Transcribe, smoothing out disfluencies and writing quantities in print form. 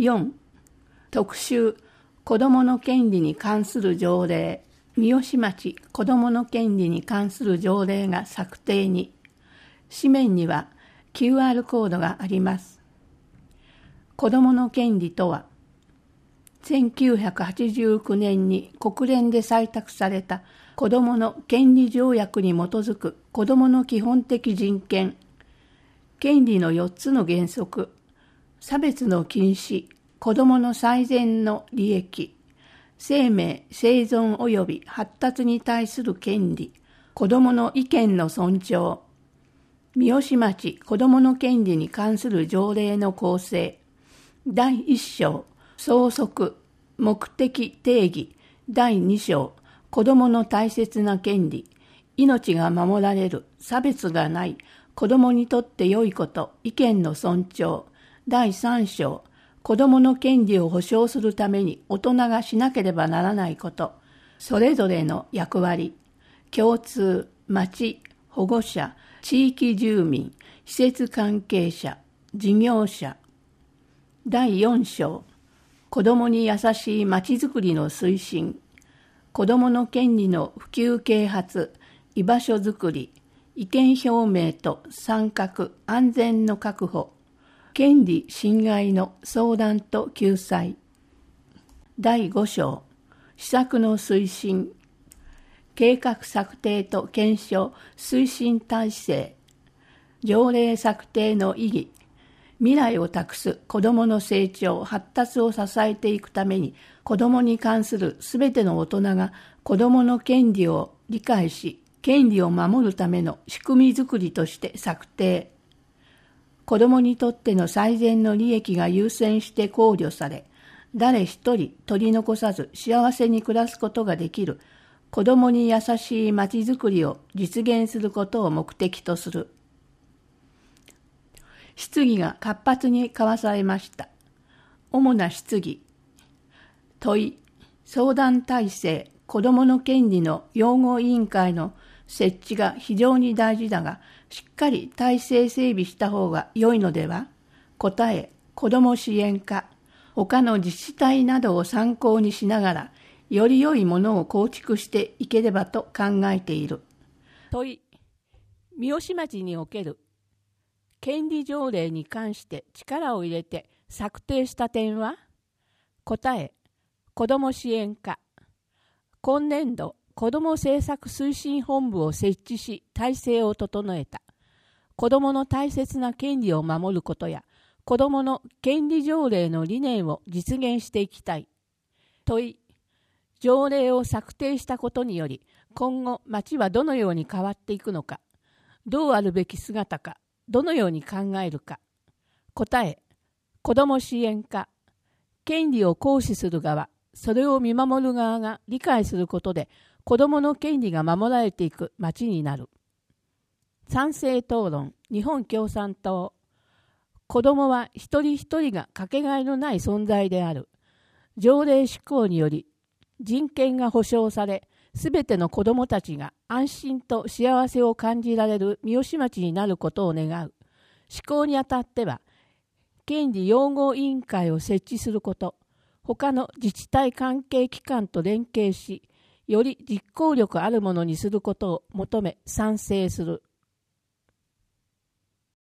4. 特集子どもの権利に関する条例、三芳町子どもの権利に関する条例が策定に。紙面には QR コードがあります。子どもの権利とは、1989年に国連で採択された子どもの権利条約に基づく子どもの基本的人権、権利の4つの原則、差別の禁止、子どもの最善の利益、生命、生存及び発達に対する権利、子どもの意見の尊重、三芳町子どもの権利に関する条例の構成、第1章、総則、目的定義、第2章、子どもの大切な権利、命が守られる、差別がない、子どもにとって良いこと、意見の尊重、第3章、子どもの権利を保障するために大人がしなければならないこと、それぞれの役割、共通、町、保護者、地域住民、施設関係者、事業者。第4章、子どもに優しい町づくりの推進、子どもの権利の普及啓発、居場所づくり、意見表明と参画、安全の確保、権利侵害の相談と救済。第5章、施策の推進、計画策定と検証、推進体制、条例策定の意義、未来を託す子どもの成長、発達を支えていくために、子どもに関するすべての大人が子どもの権利を理解し、権利を守るための仕組みづくりとして策定。子どもにとっての最善の利益が優先して考慮され、誰一人取り残さず幸せに暮らすことができる子どもに優しいまちづくりを実現することを目的とする。質疑が活発に交わされました。主な質疑。問い、相談体制、子どもの権利の擁護委員会の設置が非常に大事だが、しっかり体制整備した方が良いのでは？答え、子ども支援課、他の自治体などを参考にしながら、より良いものを構築していければと考えている。問い、三芳町における権利条例に関して力を入れて策定した点は？答え、子ども支援課、今年度、子ども政策推進本部を設置し体制を整えた。子どもの大切な権利を守ることや、子どもの権利条例の理念を実現していきたい。問い、条例を策定したことにより、今後町はどのように変わっていくのか、どうあるべき姿か、どのように考えるか。答え、子ども支援課、権利を行使する側、それを見守る側が理解することで、子どもの権利が守られていく町になる。賛成討論、日本共産党。子どもは一人一人がかけがえのない存在である。条例施行により人権が保障され、すべての子どもたちが安心と幸せを感じられる三芳町になることを願う。施行にあたっては、権利擁護委員会を設置すること、他の自治体関係機関と連携し、より実行力あるものにすることを求め賛成する。